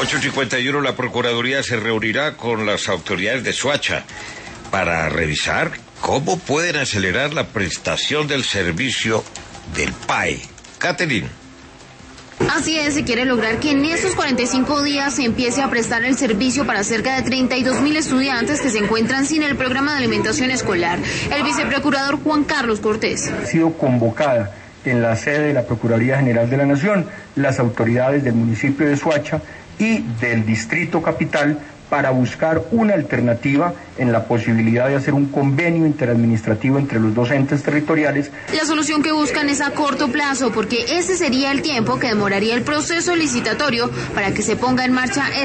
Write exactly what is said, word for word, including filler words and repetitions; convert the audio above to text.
ocho cincuenta y uno la Procuraduría se reunirá con las autoridades de Soacha para revisar cómo pueden acelerar la prestación del servicio del P A E. Catherine. Así es, se quiere lograr que en estos cuarenta y cinco días se empiece a prestar el servicio para cerca de treinta y dos mil estudiantes que se encuentran sin el programa de alimentación escolar. El viceprocurador Juan Carlos Cortés. Ha sido convocada en la sede de la Procuraduría General de la Nación las autoridades del municipio de Soacha y del Distrito Capital para buscar una alternativa en la posibilidad de hacer un convenio interadministrativo entre los dos entes territoriales. La solución que buscan es a corto plazo, porque ese sería el tiempo que demoraría el proceso licitatorio para que se ponga en marcha